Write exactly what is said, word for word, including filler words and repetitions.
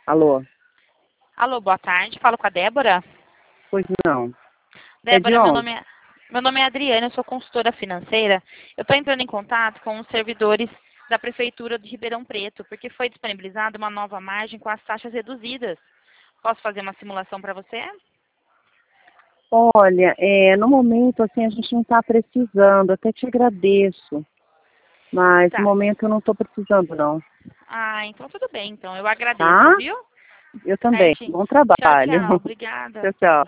Alô? Alô, boa tarde. Falo com a Débora. Pois não. É de Débora, meu onde? nome é, meu nome é Adriana, eu sou consultora financeira. Eu estou entrando em contato com os servidores da Prefeitura de Ribeirão Preto, porque foi disponibilizada uma nova margem com as taxas reduzidas. Posso fazer uma simulação para você? Olha, é, no momento, assim, a gente não está precisando, até te agradeço, mas no Tá. momento eu não estou precisando, não. Ah, então tudo bem. Então eu agradeço, Tá? viu? Eu também. Certinho. Bom Tchau, trabalho. tchau. Obrigada. Tchau, tchau.